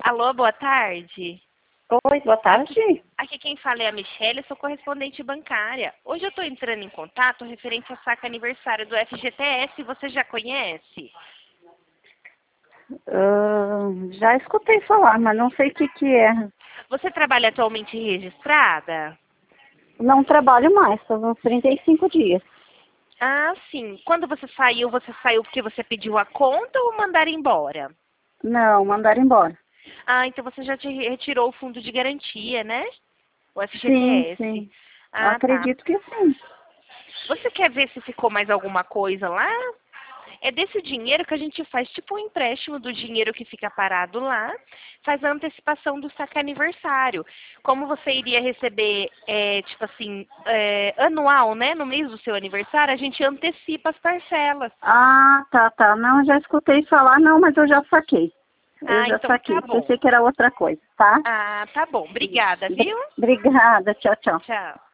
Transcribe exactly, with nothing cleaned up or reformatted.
Alô, boa tarde. Oi, boa tarde. Aqui, aqui quem fala é a Michelle, sou correspondente bancária. Hoje eu estou entrando em contato referente ao saque aniversário do F G T S, você já conhece? Uh, já escutei falar, mas não sei o que, que é. Você trabalha atualmente registrada? Não trabalho mais, faz uns trinta e cinco dias. Ah, sim. Quando você saiu, você saiu porque você pediu a conta ou mandaram embora? Não, mandaram embora. Ah, então você já te retirou o fundo de garantia, né? O Sim, F G T S. sim. Ah, tá. Acredito que sim. Você quer ver se ficou mais alguma coisa lá? É desse dinheiro que a gente faz tipo um empréstimo do dinheiro que fica parado lá, faz a antecipação do saque aniversário. Como você iria receber, é, tipo assim, é, anual, né, no mês do seu aniversário, a gente antecipa as parcelas. Ah, tá, tá. Não, já escutei falar, não, mas eu já saquei. Eu Ah, já então tá saquei. bom. Pensei que era outra coisa, tá? Ah, tá bom. Obrigada, Br- viu? Obrigada, tchau, tchau. Tchau.